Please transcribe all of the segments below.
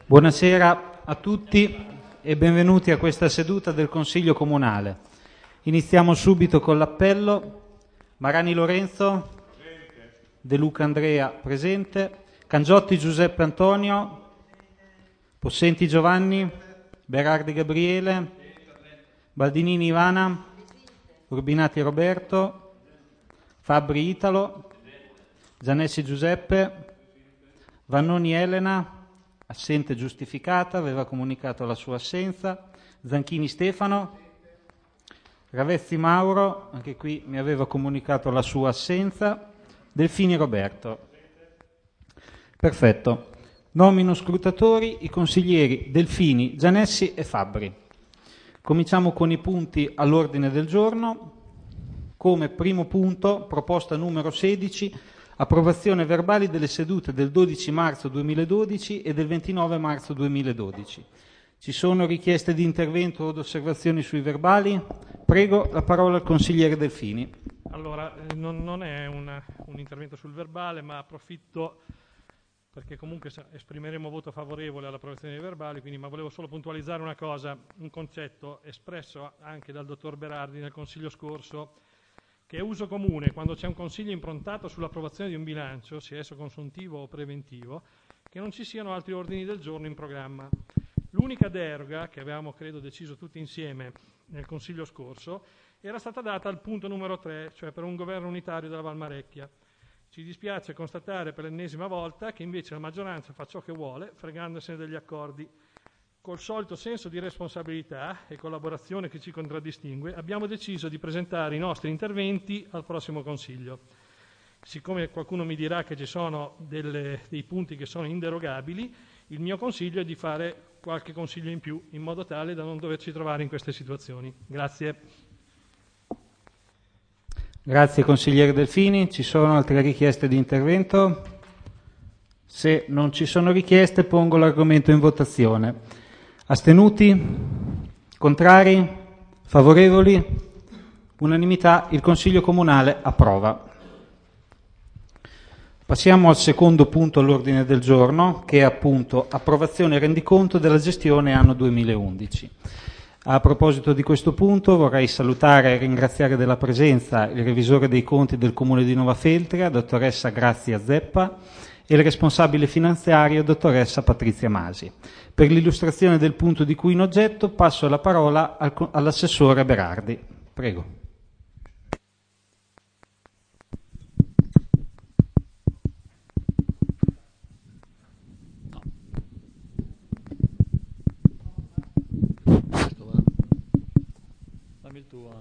Buonasera a tutti e benvenuti a questa seduta del Consiglio Comunale. Iniziamo subito con l'appello. Marani Lorenzo? Presente. De Luca Andrea? Presente. Cangiotti Giuseppe Antonio? Possenti Giovanni? Berardi Gabriele? Baldinini Ivana? Rubinati Roberto? Fabbri Italo? Giannessi Giuseppe? Vannoni Elena? Assente giustificata, aveva comunicato la sua assenza. Zanchini Stefano? Ravezzi Mauro, anche qui mi aveva comunicato la sua assenza. Delfini Roberto. Perfetto. Nomino scrutatori i consiglieri Delfini, Gianessi e Fabbri. Cominciamo con i punti all'ordine del giorno. Come primo punto, proposta numero 16, approvazione verbali delle sedute del 12 marzo 2012 e del 29 marzo 2012. Ci sono richieste di intervento o osservazioni sui verbali? Prego, la parola al consigliere Delfini. Allora, non è un intervento sul verbale, ma approfitto perché comunque esprimeremo voto favorevole all'approvazione dei verbali, ma volevo solo puntualizzare una cosa, un concetto espresso anche dal dottor Berardi nel consiglio scorso, che è uso comune quando c'è un consiglio improntato sull'approvazione di un bilancio, sia esso consuntivo o preventivo, che non ci siano altri ordini del giorno in programma. L'unica deroga che avevamo, credo, deciso tutti insieme nel consiglio scorso era stata data al punto numero 3, cioè per un governo unitario della Valmarecchia. Ci dispiace constatare per l'ennesima volta che invece la maggioranza fa ciò che vuole, fregandosene degli accordi. Col solito senso di responsabilità e collaborazione che ci contraddistingue, abbiamo deciso di presentare i nostri interventi al prossimo Consiglio. Siccome qualcuno mi dirà che ci sono dei punti che sono inderogabili, il mio consiglio è di fare qualche consiglio in più, in modo tale da non doverci trovare in queste situazioni. Grazie. Grazie consigliere Delfini. Ci sono altre richieste di intervento? Se non ci sono richieste, pongo l'argomento in votazione. Astenuti? Contrari? Favorevoli? Unanimità, il Consiglio Comunale approva. Passiamo al secondo punto all'ordine del giorno, che è appunto approvazione e rendiconto della gestione anno 2011. A proposito di questo punto vorrei salutare e ringraziare della presenza il revisore dei conti del Comune di Novafeltria, dottoressa Grazia Zeppa, e il responsabile finanziario, dottoressa Patrizia Masi. Per l'illustrazione del punto di cui in oggetto passo la parola all'assessore Berardi. Prego. Dammi il tuo.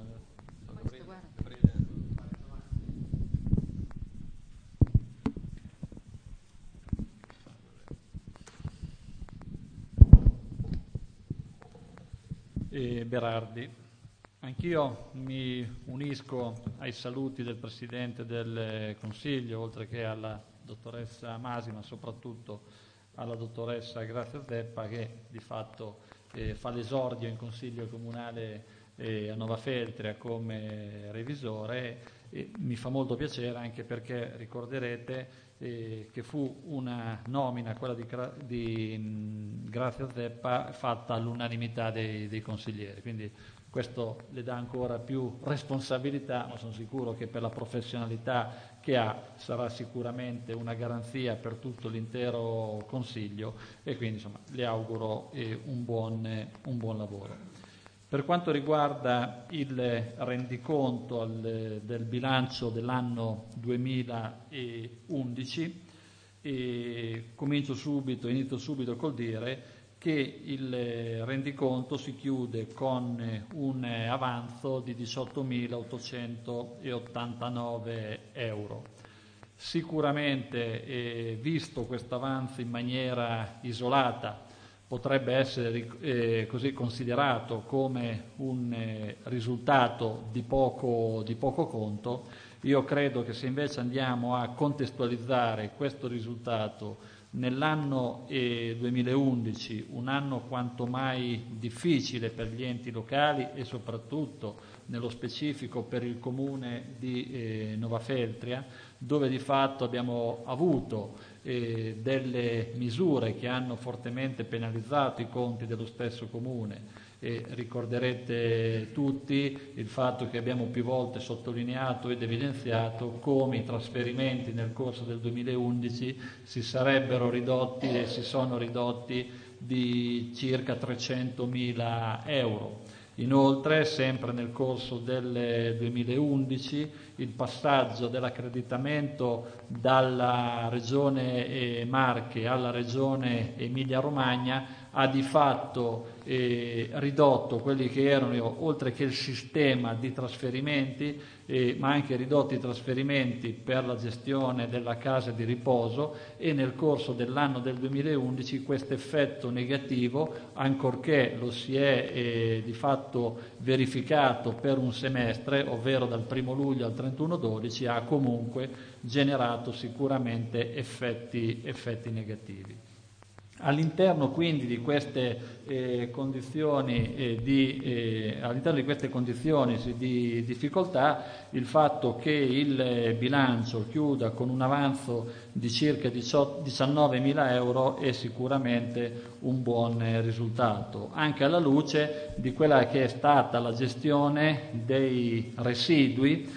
Berardi. Anch'io mi unisco ai saluti del Presidente del Consiglio, oltre che alla dottoressa Masi, ma soprattutto alla dottoressa Grazia Zeppa, che di fatto fa l'esordio in Consiglio Comunale a Novafeltria come revisore. E mi fa molto piacere anche perché ricorderete che fu una nomina, quella di Grazia Zeppa, fatta all'unanimità dei consiglieri, quindi questo le dà ancora più responsabilità, ma sono sicuro che per la professionalità che ha sarà sicuramente una garanzia per tutto l'intero Consiglio e quindi insomma, le auguro un buon lavoro. Per quanto riguarda il rendiconto del bilancio dell'anno 2011, inizio subito col dire che il rendiconto si chiude con un avanzo di 18.889 euro. Sicuramente, visto questo avanzo in maniera isolata, potrebbe essere così considerato come un risultato di poco conto. Io credo che se invece andiamo a contestualizzare questo risultato Nell'anno 2011, un anno quanto mai difficile per gli enti locali e soprattutto nello specifico per il comune di Novafeltria, dove di fatto abbiamo avuto delle misure che hanno fortemente penalizzato i conti dello stesso comune. Ricorderete tutti il fatto che abbiamo più volte sottolineato ed evidenziato come i trasferimenti nel corso del 2011 si sarebbero ridotti e si sono ridotti di circa 300.000 euro. Inoltre, sempre nel corso del 2011, il passaggio dell'accreditamento dalla Regione Marche alla Regione Emilia-Romagna ha di fatto ridotto quelli che erano, oltre che il sistema di trasferimenti, ma anche ridotto i trasferimenti per la gestione della casa di riposo, e nel corso dell'anno del 2011 questo effetto negativo, ancorché lo si è di fatto verificato per un semestre, ovvero dal 1 luglio al 31/12, ha comunque generato sicuramente effetti negativi. All'interno quindi di queste condizioni di difficoltà, il fatto che il bilancio chiuda con un avanzo di circa 19.000 euro è sicuramente un buon risultato, anche alla luce di quella che è stata la gestione dei residui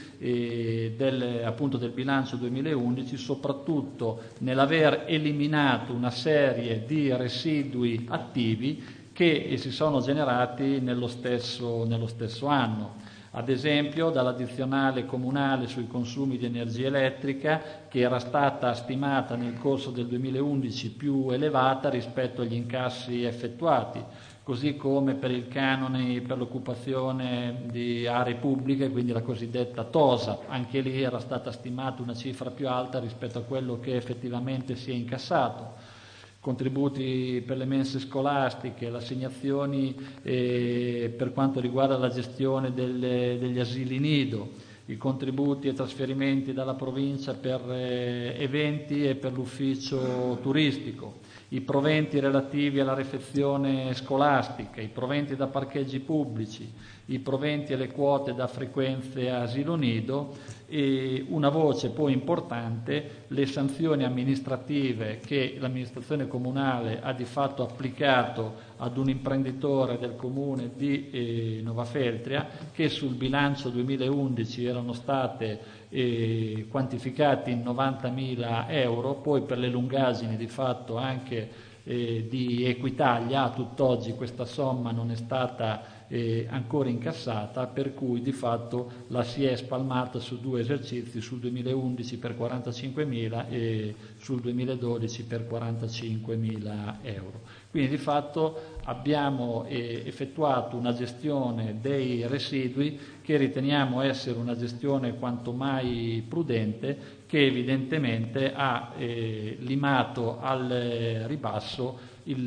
del bilancio 2011, soprattutto nell'aver eliminato una serie di residui attivi che si sono generati nello stesso anno. Ad esempio, dall'addizionale comunale sui consumi di energia elettrica, che era stata stimata nel corso del 2011 più elevata rispetto agli incassi effettuati, così come per il canone per l'occupazione di aree pubbliche, quindi la cosiddetta TOSAP. Anche lì era stata stimata una cifra più alta rispetto a quello che effettivamente si è incassato. Contributi per le mense scolastiche, le assegnazioni per quanto riguarda la gestione degli asili nido, i contributi e trasferimenti dalla provincia per eventi e per l'ufficio turistico, i proventi relativi alla refezione scolastica, i proventi da parcheggi pubblici, i proventi e le quote da frequenze a asilo nido, e una voce poi importante, le sanzioni amministrative che l'amministrazione comunale ha di fatto applicato ad un imprenditore del comune di Novafeltria, che sul bilancio 2011 erano state quantificati in 90.000 euro, poi per le lungaggini di fatto anche di Equitalia, a tutt'oggi questa somma non è stata ancora incassata, per cui di fatto la si è spalmata su 2 esercizi, sul 2011 per 45.000 e sul 2012 per 45.000 euro. Quindi di fatto abbiamo effettuato una gestione dei residui che riteniamo essere una gestione quanto mai prudente, che evidentemente ha limato al ribasso il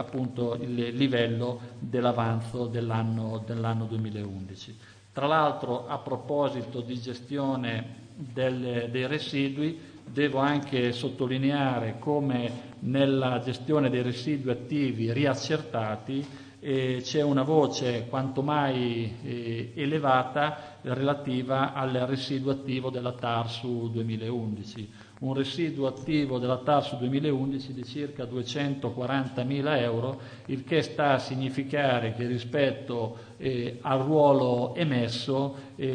livello dell'avanzo dell'anno 2011. Tra l'altro, a proposito di gestione dei residui, devo anche sottolineare come nella gestione dei residui attivi riaccertati c'è una voce quanto mai elevata relativa al residuo attivo della TARSU 2011. Un residuo attivo della TARSU 2011 di circa 240.000 euro, il che sta a significare che rispetto al ruolo emesso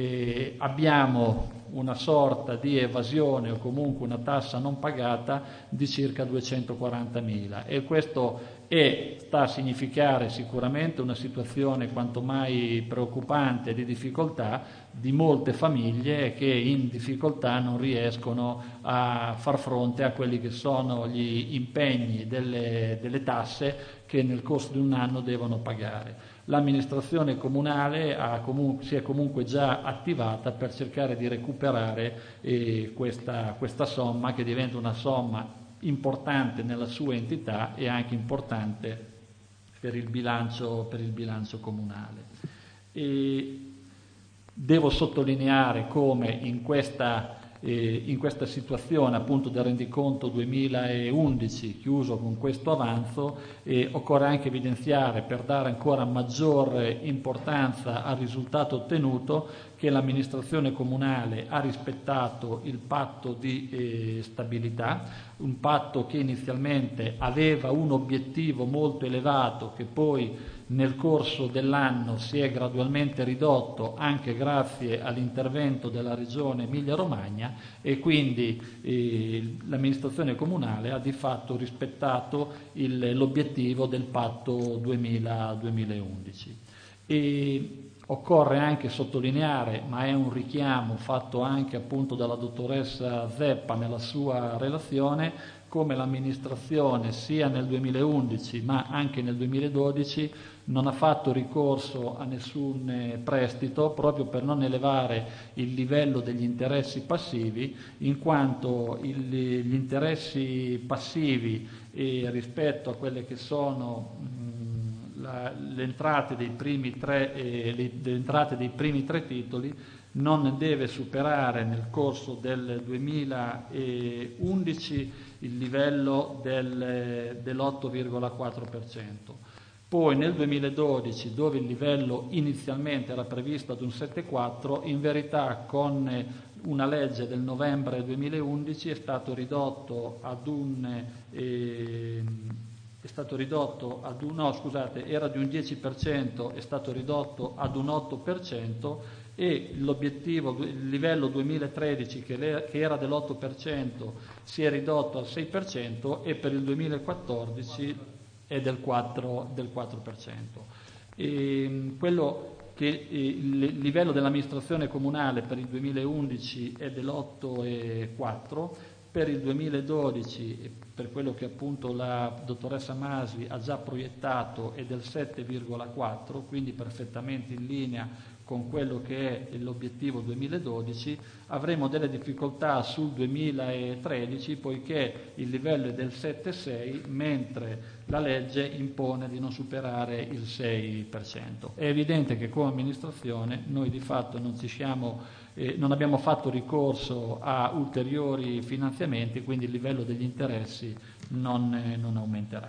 abbiamo una sorta di evasione o comunque una tassa non pagata di circa 240.000, e questo sta a significare sicuramente una situazione quanto mai preoccupante di difficoltà di molte famiglie che in difficoltà non riescono a far fronte a quelli che sono gli impegni delle tasse che nel corso di un anno devono pagare. L'amministrazione comunale si è comunque già attivata per cercare di recuperare questa somma, che diventa una somma importante nella sua entità e anche importante per il bilancio comunale. Devo sottolineare come in questa in questa situazione appunto del rendiconto 2011 chiuso con questo avanzo, occorre anche evidenziare, per dare ancora maggiore importanza al risultato ottenuto, che l'amministrazione comunale ha rispettato il patto di stabilità, un patto che inizialmente aveva un obiettivo molto elevato, che poi nel corso dell'anno si è gradualmente ridotto anche grazie all'intervento della Regione Emilia-Romagna, e quindi l'amministrazione comunale ha di fatto rispettato l'obiettivo del patto 2011. E occorre anche sottolineare, ma è un richiamo fatto anche appunto dalla dottoressa Zeppa nella sua relazione, come l'amministrazione sia nel 2011 ma anche nel 2012 non ha fatto ricorso a nessun prestito, proprio per non elevare il livello degli interessi passivi, in quanto gli interessi passivi rispetto a quelle che sono le entrate dei primi tre titoli non deve superare nel corso del 2011 il livello dell'8,4%. Poi nel 2012, dove il livello inizialmente era previsto ad un 7,4%, in verità con una legge del novembre 2011 è stato ridotto era di un 10%, è stato ridotto ad un 8%, e l'obiettivo, il livello 2013 che era dell'8% si è ridotto al 6%, e per il 2014 è del 4%. Quello che il livello dell'amministrazione comunale per il 2011 è dell'8,4%, per il 2012, per quello che appunto la dottoressa Masi ha già proiettato, è del 7,4%, quindi perfettamente in linea con quello che è l'obiettivo 2012. Avremo delle difficoltà sul 2013 poiché il livello è del 7,6, mentre la legge impone di non superare il 6%. È evidente che come amministrazione noi di fatto non abbiamo fatto ricorso a ulteriori finanziamenti, quindi il livello degli interessi non aumenterà.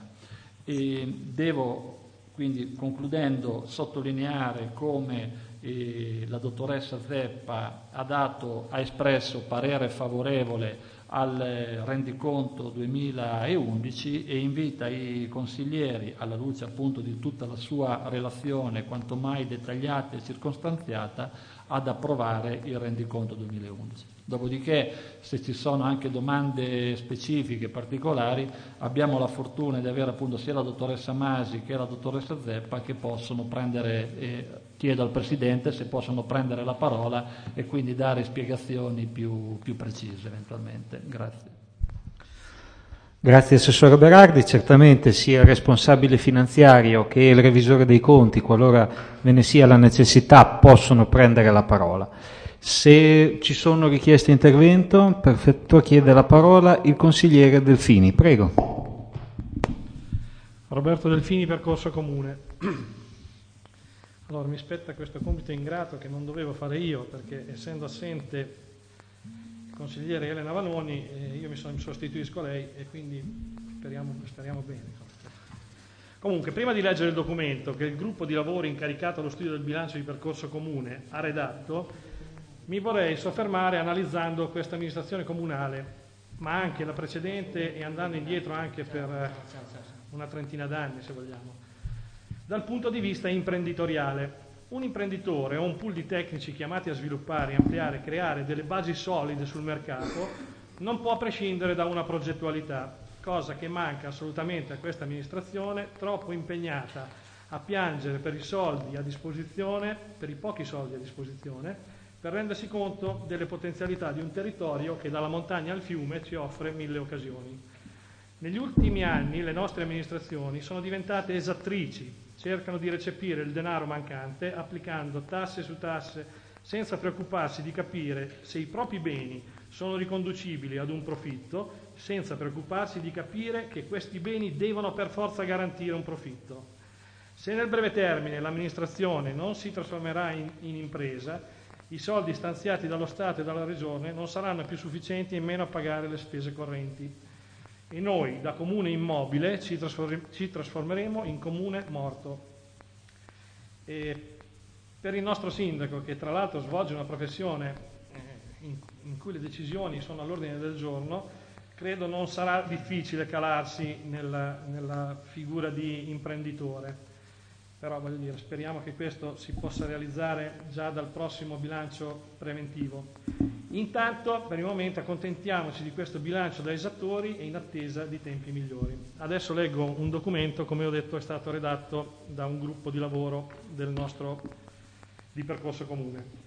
Devo quindi, concludendo, sottolineare come la dottoressa Zeppa ha espresso parere favorevole al rendiconto 2011 e invita i consiglieri, alla luce appunto di tutta la sua relazione quanto mai dettagliata e circostanziata, ad approvare il rendiconto 2011. Dopodiché, se ci sono anche domande specifiche particolari, abbiamo la fortuna di avere appunto sia la dottoressa Masi che la dottoressa Zeppa che possono prendere, chiedo al Presidente se possono prendere la parola e quindi dare spiegazioni più precise eventualmente. Grazie. Grazie Assessore Berardi. Certamente sia il responsabile finanziario che il revisore dei conti, qualora ve ne sia la necessità, possono prendere la parola. Se ci sono richieste di intervento, perfetto, chiede la parola il consigliere Delfini. Prego. Roberto Delfini, Percorso Comune. Allora, mi spetta questo compito ingrato che non dovevo fare io, perché essendo assente il consigliere Elena Vanoni, io mi sostituisco lei e quindi speriamo bene. Comunque, prima di leggere il documento che il gruppo di lavoro incaricato allo studio del bilancio di Percorso Comune ha redatto, mi vorrei soffermare analizzando questa amministrazione comunale, ma anche la precedente e andando indietro anche per una trentina d'anni, se vogliamo, dal punto di vista imprenditoriale. Un imprenditore o un pool di tecnici chiamati a sviluppare, ampliare, creare delle basi solide sul mercato non può prescindere da una progettualità, cosa che manca assolutamente a questa amministrazione, troppo impegnata a piangere per i soldi a disposizione, per i pochi soldi a disposizione, per rendersi conto delle potenzialità di un territorio che dalla montagna al fiume ci offre 1000 occasioni. Negli ultimi anni le nostre amministrazioni sono diventate esattrici, cercano di recepire il denaro mancante applicando tasse su tasse senza preoccuparsi di capire se i propri beni sono riconducibili ad un profitto, senza preoccuparsi di capire che questi beni devono per forza garantire un profitto. Se nel breve termine l'amministrazione non si trasformerà in impresa, i soldi stanziati dallo Stato e dalla Regione non saranno più sufficienti nemmeno a pagare le spese correnti. E noi, da comune immobile, ci trasformeremo in comune morto. E per il nostro sindaco, che tra l'altro svolge una professione in cui le decisioni sono all'ordine del giorno, credo non sarà difficile calarsi nella figura di imprenditore. Però voglio dire, speriamo che questo si possa realizzare già dal prossimo bilancio preventivo. Intanto, per il momento, accontentiamoci di questo bilancio da esattori e in attesa di tempi migliori. Adesso leggo un documento, come ho detto, è stato redatto da un gruppo di lavoro di percorso comune.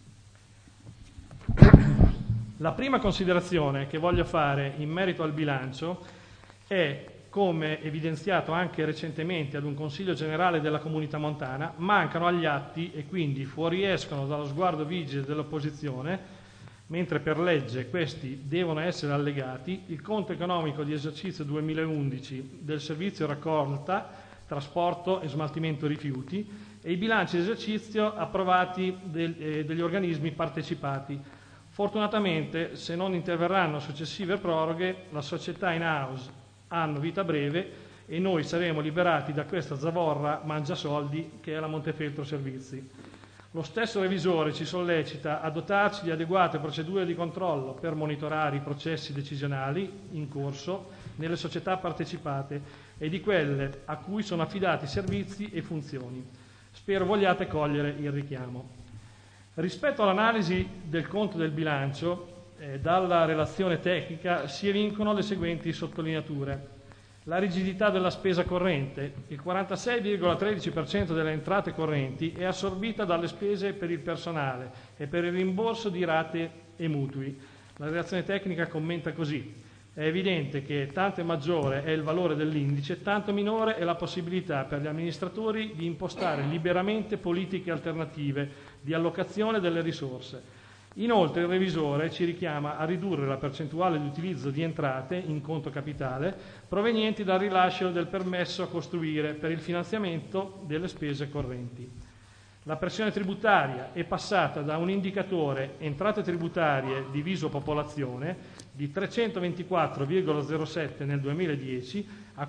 La prima considerazione che voglio fare in merito al bilancio è, come evidenziato anche recentemente ad un Consiglio generale della Comunità Montana, mancano agli atti e quindi fuoriescono dallo sguardo vigile dell'opposizione, mentre per legge questi devono essere allegati, il conto economico di esercizio 2011 del servizio raccolta, trasporto e smaltimento rifiuti e i bilanci di esercizio approvati degli organismi partecipati. Fortunatamente, se non interverranno successive proroghe, la società in house hanno vita breve e noi saremo liberati da questa zavorra mangiasoldi che è la Montefeltro Servizi. Lo stesso revisore ci sollecita a dotarci di adeguate procedure di controllo per monitorare i processi decisionali in corso nelle società partecipate e di quelle a cui sono affidati servizi e funzioni. Spero vogliate cogliere il richiamo. Rispetto all'analisi del conto del bilancio, dalla relazione tecnica si evincono le seguenti sottolineature. La rigidità della spesa corrente. Il 46,13% delle entrate correnti è assorbita dalle spese per il personale e per il rimborso di rate e mutui. La relazione tecnica commenta così. È evidente che tanto maggiore è il valore dell'indice, tanto minore è la possibilità per gli amministratori di impostare liberamente politiche alternative di allocazione delle risorse. Inoltre il revisore ci richiama a ridurre la percentuale di utilizzo di entrate in conto capitale provenienti dal rilascio del permesso a costruire per il finanziamento delle spese correnti. La pressione tributaria è passata da un indicatore entrate tributarie diviso popolazione di 324,07 nel 2010 a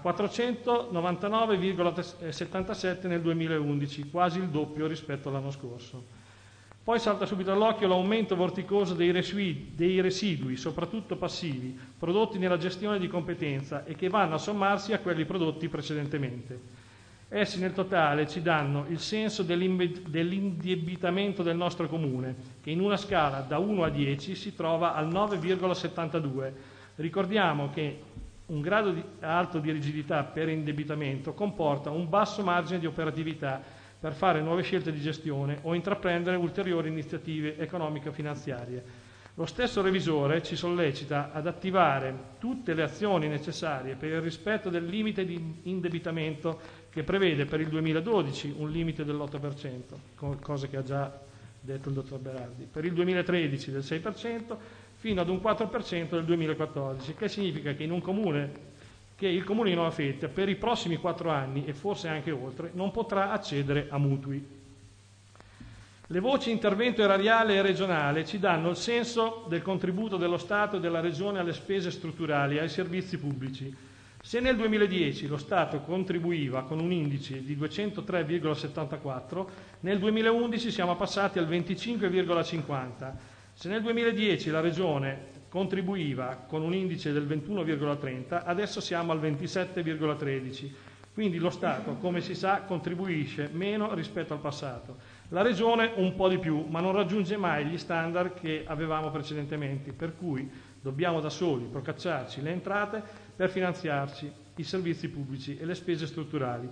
499,77 nel 2011, quasi il doppio rispetto all'anno scorso. Poi salta subito all'occhio l'aumento vorticoso dei residui, soprattutto passivi, prodotti nella gestione di competenza e che vanno a sommarsi a quelli prodotti precedentemente. Essi nel totale ci danno il senso dell'indebitamento del nostro comune, che in una scala da 1 a 10 si trova al 9,72. Ricordiamo che un grado alto di rigidità per indebitamento comporta un basso margine di operatività per fare nuove scelte di gestione o intraprendere ulteriori iniziative economico-finanziarie. Lo stesso revisore ci sollecita ad attivare tutte le azioni necessarie per il rispetto del limite di indebitamento che prevede per il 2012 un limite dell'8%, cosa che ha già detto il dottor Berardi, per il 2013 del 6%, fino ad un 4% del 2014, che significa che il comune di Nova Fetta per i prossimi 4 anni e forse anche oltre non potrà accedere a mutui. Le voci intervento erariale e regionale ci danno il senso del contributo dello Stato e della Regione alle spese strutturali e ai servizi pubblici. Se nel 2010 lo Stato contribuiva con un indice di 203,74, nel 2011 siamo passati al 25,50. Se nel 2010 la Regione contribuiva con un indice del 21,30, adesso siamo al 27,13. Quindi lo Stato, come si sa, contribuisce meno rispetto al passato. La Regione un po' di più, ma non raggiunge mai gli standard che avevamo precedentemente, per cui dobbiamo da soli procacciarci le entrate per finanziarci i servizi pubblici e le spese strutturali.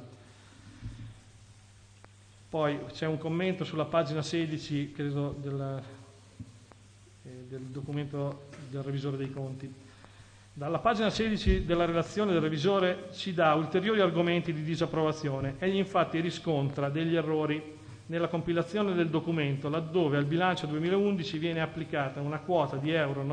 Poi c'è un commento sulla pagina 16, credo, del documento del revisore dei conti. Dalla pagina 16 della relazione del revisore ci dà ulteriori argomenti di disapprovazione. Egli infatti riscontra degli errori nella compilazione del documento, laddove al bilancio 2011 viene applicata una quota di euro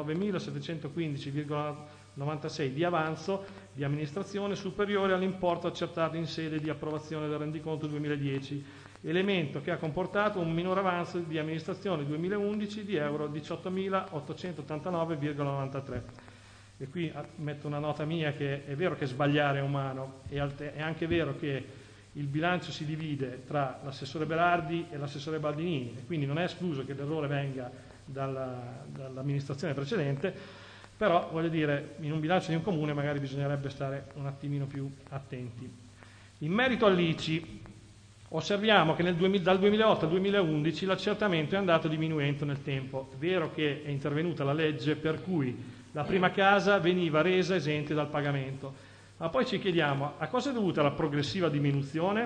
9.715,96 di avanzo di amministrazione superiore all'importo accertato in sede di approvazione del rendiconto 2010 elemento che ha comportato un minor avanzo di amministrazione 2011 di euro 18.889,93. E qui metto una nota mia, che è vero che sbagliare è umano, è anche vero che il bilancio si divide tra l'assessore Berardi e l'assessore Baldinini, e quindi non è escluso che l'errore venga dall'amministrazione precedente, però voglio dire, in un bilancio di un comune magari bisognerebbe stare un attimino più attenti. In merito all'ICI, osserviamo che dal 2008 al 2011 l'accertamento è andato diminuendo nel tempo. È vero che è intervenuta la legge per cui la prima casa veniva resa esente dal pagamento, ma poi ci chiediamo a cosa è dovuta la progressiva diminuzione?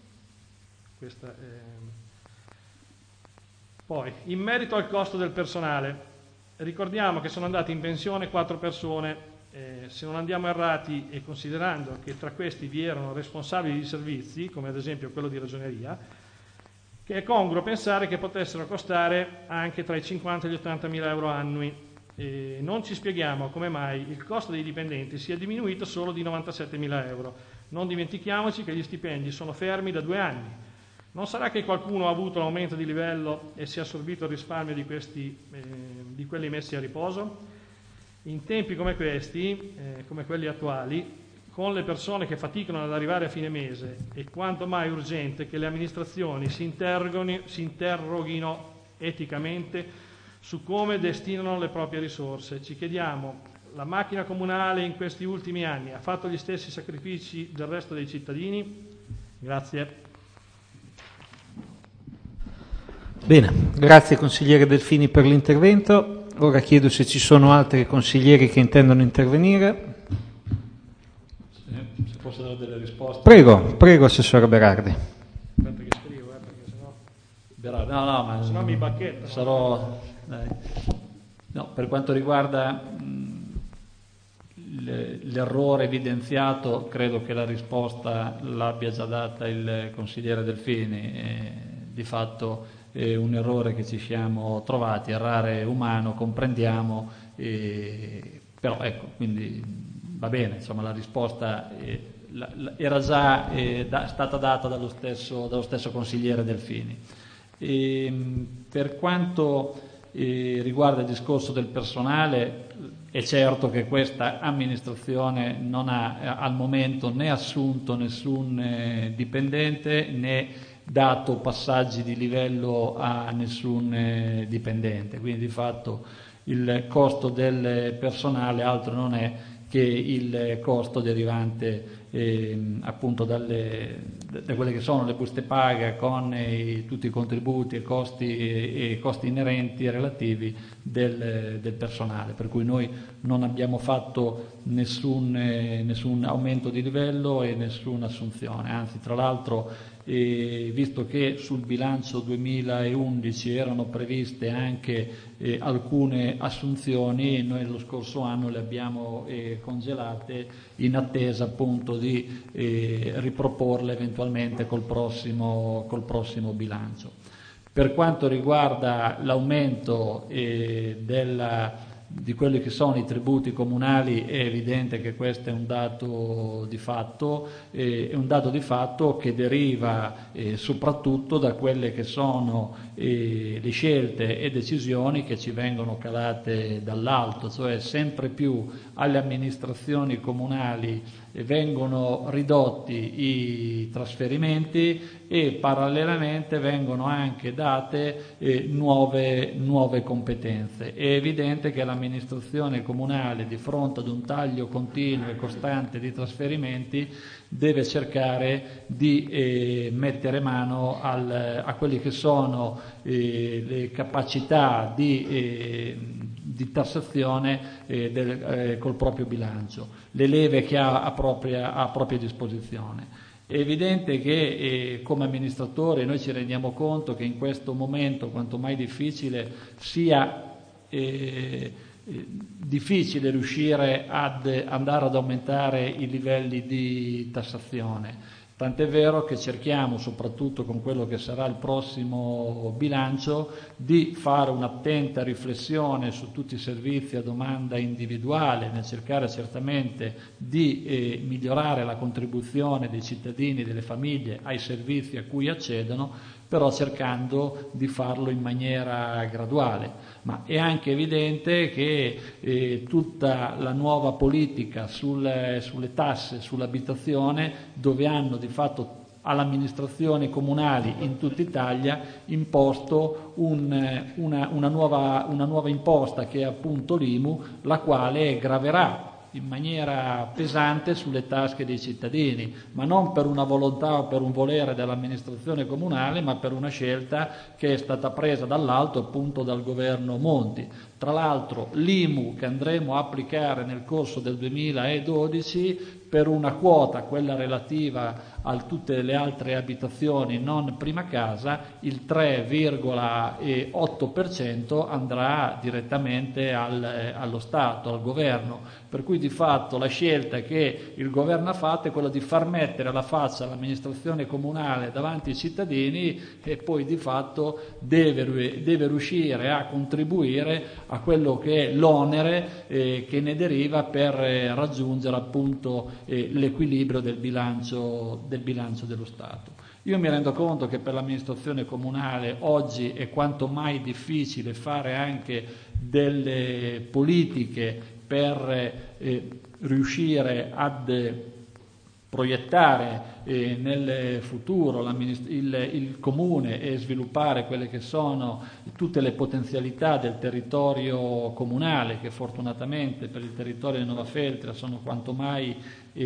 Poi, in merito al costo del personale, ricordiamo che sono andate in pensione 4 persone, se non andiamo errati, e considerando che tra questi vi erano responsabili di servizi, come ad esempio quello di ragioneria, che è congruo pensare che potessero costare anche tra i 50 e gli 80 mila euro annui. Non ci spieghiamo come mai il costo dei dipendenti sia diminuito solo di 97 mila euro. Non dimentichiamoci che gli stipendi sono fermi da 2 anni. Non sarà che qualcuno ha avuto l'aumento di livello e si è assorbito il risparmio di quelli messi a riposo? In tempi come questi, come quelli attuali, con le persone che faticano ad arrivare a fine mese, è quanto mai urgente che le amministrazioni si interroghino eticamente su come destinano le proprie risorse. Ci chiediamo, la macchina comunale in questi ultimi anni ha fatto gli stessi sacrifici del resto dei cittadini? Grazie. Bene, grazie consigliere Delfini per l'intervento. Ora chiedo se ci sono altri consiglieri che intendono intervenire. Se posso dare delle risposte. Prego Assessore Berardi. Aspetta che scrivo, perché sennò... Berardi, no, ma sennò mi bacchetto. Sarò... Dai. No, per quanto riguarda l'errore evidenziato, credo che la risposta l'abbia già data il consigliere Delfini. Di fatto è un errore che ci siamo trovati, errare è umano, comprendiamo, però ecco, quindi va bene, insomma la risposta era già stata data dallo stesso consigliere Delfini. Per quanto riguarda il discorso del personale, è certo che questa amministrazione non ha al momento né assunto nessun dipendente né dato passaggi di livello a nessun dipendente, quindi di fatto il costo del personale altro non è che il costo derivante appunto da quelle che sono le buste paga con tutti i contributi e costi inerenti e relativi del personale, per cui noi non abbiamo fatto nessun aumento di livello e nessuna assunzione, anzi tra l'altro visto che sul bilancio 2011 erano previste anche alcune assunzioni, noi lo scorso anno le abbiamo congelate in attesa appunto di riproporle eventualmente col prossimo bilancio. Per quanto riguarda l'aumento di quelli che sono i tributi comunali, è evidente che questo è un dato di fatto, che deriva soprattutto da quelle che sono le scelte e decisioni che ci vengono calate dall'alto, cioè sempre più alle amministrazioni comunali vengono ridotti i trasferimenti e parallelamente vengono anche date nuove competenze. È evidente che l'amministrazione comunale, di fronte ad un taglio continuo e costante di trasferimenti, deve cercare di mettere mano a quelli che sono le capacità di tassazione col proprio bilancio, le leve che ha a propria disposizione. È evidente che come amministratori noi ci rendiamo conto che in questo momento quanto mai difficile sia difficile riuscire ad andare ad aumentare i livelli di tassazione. Tant'è vero che cerchiamo, soprattutto con quello che sarà il prossimo bilancio, di fare un'attenta riflessione su tutti i servizi a domanda individuale, nel cercare certamente di migliorare la contribuzione dei cittadini e delle famiglie ai servizi a cui accedono, però cercando di farlo in maniera graduale. Ma è anche evidente che tutta la nuova politica sulle tasse, sull'abitazione, dove hanno di fatto alle amministrazioni comunali in tutta Italia imposto una nuova imposta, che è appunto l'IMU, la quale graverà in maniera pesante sulle tasche dei cittadini, ma non per una volontà o per un volere dell'amministrazione comunale, ma per una scelta che è stata presa dall'alto, appunto dal governo Monti. Tra l'altro l'IMU che andremo a applicare nel corso del 2012 per una quota, quella relativa a tutte le altre abitazioni non prima casa, il 3,8% andrà direttamente allo Stato, al governo, per cui di fatto la scelta che il governo ha fatto è quella di far mettere alla faccia l'amministrazione comunale davanti ai cittadini, e poi di fatto deve riuscire a contribuire a quello che è l'onere che ne deriva per raggiungere appunto l'equilibrio del bilancio dello Stato. Io mi rendo conto che per l'amministrazione comunale oggi è quanto mai difficile fare anche delle politiche per riuscire ad proiettare nel futuro il comune e sviluppare quelle che sono tutte le potenzialità del territorio comunale, che fortunatamente per il territorio di Novafeltria sono quanto mai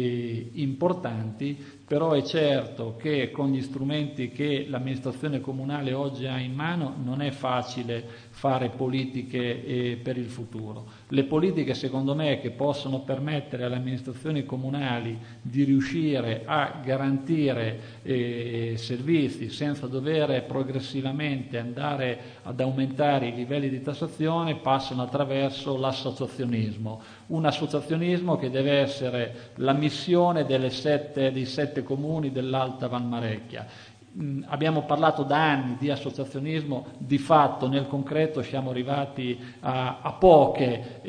importanti, però è certo che con gli strumenti che l'amministrazione comunale oggi ha in mano non è facile fare politiche per il futuro. Le politiche, secondo me, che possono permettere alle amministrazioni comunali di riuscire a garantire servizi senza dover progressivamente andare ad aumentare i livelli di tassazione passano attraverso l'associazionismo. Un associazionismo che deve essere la missione dei 7 comuni dell'Alta Valmarecchia. Abbiamo parlato da anni di associazionismo, di fatto nel concreto siamo arrivati a poche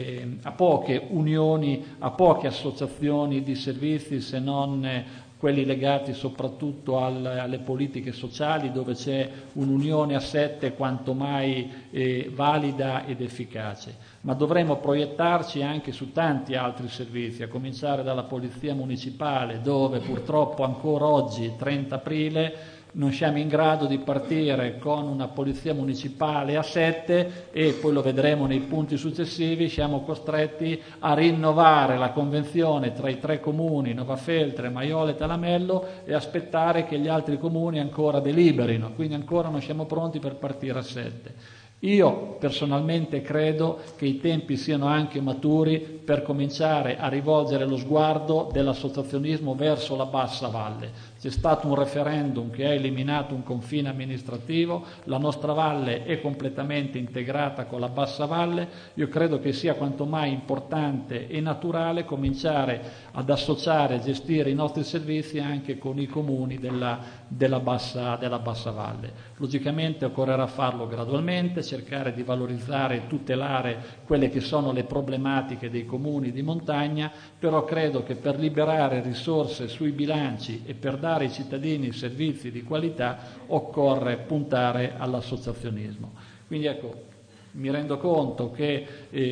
unioni, a poche associazioni di servizi, se non quelli legati soprattutto alle politiche sociali, dove c'è un'unione a 7 quanto mai valida ed efficace. Ma dovremo proiettarci anche su tanti altri servizi, a cominciare dalla Polizia Municipale, dove purtroppo ancora oggi, 30 aprile, non siamo in grado di partire con una polizia municipale a 7 e poi lo vedremo nei punti successivi, siamo costretti a rinnovare la convenzione tra i 3 comuni, Novafeltria, Maiole e Talamello, e aspettare che gli altri comuni ancora deliberino, quindi ancora non siamo pronti per partire a 7. Io personalmente credo che i tempi siano anche maturi per cominciare a rivolgere lo sguardo dell'associazionismo verso la bassa valle. C'è stato un referendum che ha eliminato un confine amministrativo, la nostra valle è completamente integrata con la bassa valle. Io credo che sia quanto mai importante e naturale cominciare ad associare e gestire i nostri servizi anche con i comuni della bassa valle. Logicamente occorrerà farlo gradualmente, cercare di valorizzare e tutelare quelle che sono le problematiche dei comuni di montagna, però credo che per liberare risorse sui bilanci e per dare ai cittadini servizi di qualità occorre puntare all'associazionismo. Quindi ecco, mi rendo conto che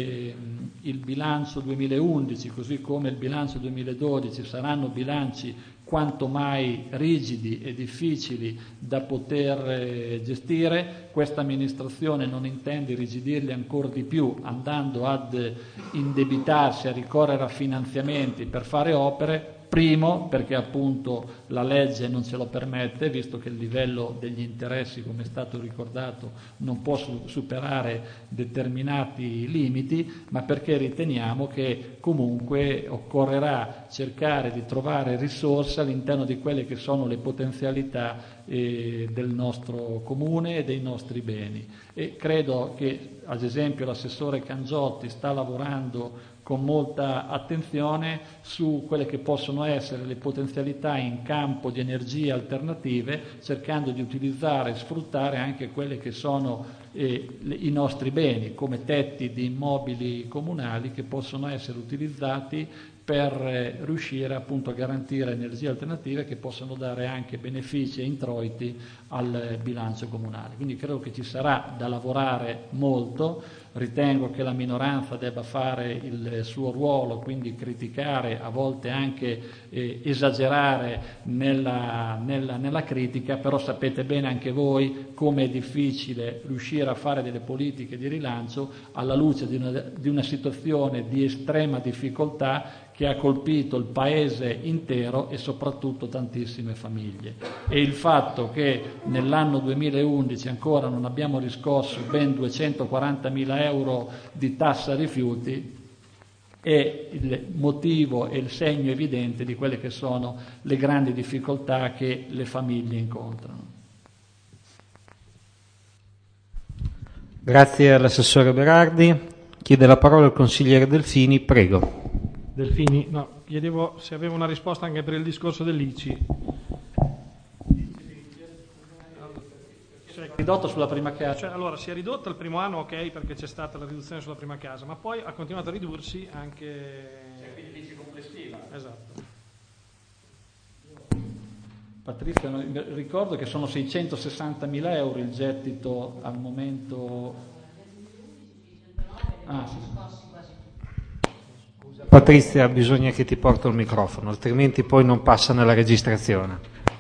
il bilancio 2011, così come il bilancio 2012, saranno bilanci quanto mai rigidi e difficili da poter gestire. Questa amministrazione non intende irrigidirli ancora di più, andando ad indebitarsi, a ricorrere a finanziamenti per fare opere. Primo, perché appunto la legge non ce lo permette, visto che il livello degli interessi, come è stato ricordato, non può superare determinati limiti, ma perché riteniamo che comunque occorrerà cercare di trovare risorse all'interno di quelle che sono le potenzialità del nostro comune e dei nostri beni. E credo che, ad esempio, l'assessore Cangiotti sta lavorando con molta attenzione su quelle che possono essere le potenzialità in campo di energie alternative, cercando di utilizzare e sfruttare anche quelle che sono i nostri beni, come tetti di immobili comunali che possono essere utilizzati per riuscire appunto a garantire energie alternative che possano dare anche benefici e introiti al bilancio comunale. Quindi credo che ci sarà da lavorare molto. Ritengo che la minoranza debba fare il suo ruolo, quindi criticare, a volte anche esagerare nella critica, però sapete bene anche voi come è difficile riuscire a fare delle politiche di rilancio alla luce di una situazione di estrema difficoltà che ha colpito il paese intero e soprattutto tantissime famiglie. E il fatto che nell'anno 2011 ancora non abbiamo riscosso ben 240.000 euro di tassa rifiuti è il motivo e il segno evidente di quelle che sono le grandi difficoltà che le famiglie incontrano. Grazie all'assessore Berardi. Chiede la parola il consigliere Delfini, prego. Delfini, no, chiedevo se aveva una risposta anche per il discorso dell'ICI. Ridotto sulla prima casa. Cioè, allora, si è ridotta il primo anno, ok, perché c'è stata la riduzione sulla prima casa, ma poi ha continuato a ridursi anche... C'è quindi l'ICI complessiva. Esatto. Patrizia, ricordo che sono 660.000 euro il gettito al momento... Ah, sì. Patrizia, bisogna che ti porto il microfono, altrimenti poi non passa nella registrazione.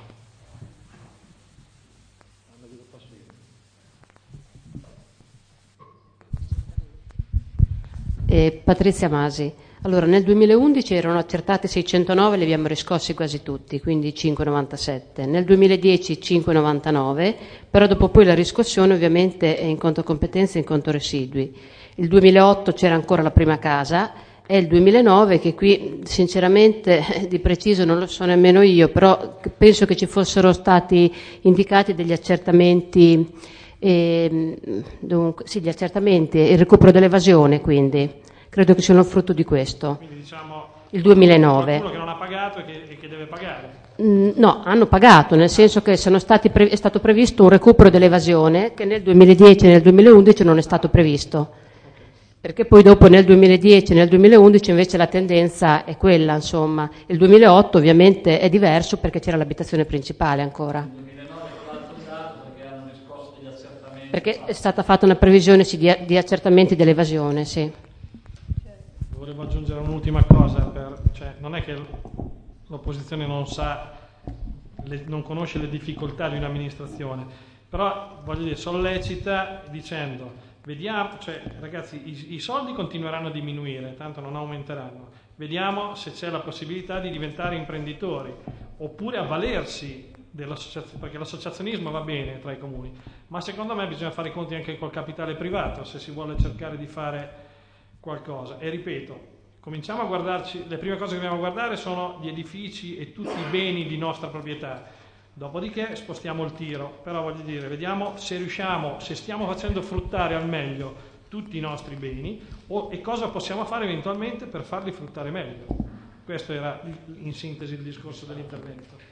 Patrizia Masi. Allora, nel 2011 erano accertati 609, li abbiamo riscossi quasi tutti, quindi 5,97. Nel 2010 5,99, però dopo poi la riscossione ovviamente è in conto competenze e in conto residui. Il 2008 c'era ancora la prima casa, è il 2009 che qui sinceramente di preciso non lo so nemmeno io, però penso che ci fossero stati indicati degli accertamenti, dunque, sì, gli accertamenti, il recupero dell'evasione, quindi credo che siano frutto di questo. Quindi diciamo il 2009. Qualcuno che non ha pagato e che deve pagare. No, hanno pagato, nel senso che è stato previsto un recupero dell'evasione che nel 2010 e nel 2011 non è stato previsto. Perché poi dopo nel 2010 e nel 2011 invece la tendenza è quella, insomma. Il 2008 ovviamente è diverso perché c'era l'abitazione principale ancora. Il 2009 è l'altro dato perché hanno riscosso degli accertamenti. Perché è stata fatta una previsione di accertamenti dell'evasione, sì. Volevo aggiungere un'ultima cosa, cioè non è che l'opposizione non conosce le difficoltà di un'amministrazione, però voglio dire, sollecita dicendo vediamo, cioè ragazzi i soldi continueranno a diminuire, tanto non aumenteranno, vediamo se c'è la possibilità di diventare imprenditori oppure avvalersi dell'associazione, perché l'associazionismo va bene tra i comuni, ma secondo me bisogna fare i conti anche col capitale privato se si vuole cercare di fare qualcosa. E ripeto, cominciamo a guardarci, le prime cose che dobbiamo guardare sono gli edifici e tutti i beni di nostra proprietà, dopodiché spostiamo il tiro, però voglio dire, vediamo se riusciamo, se stiamo facendo fruttare al meglio tutti i nostri beni e cosa possiamo fare eventualmente per farli fruttare meglio. Questo era in sintesi il discorso dell'intervento.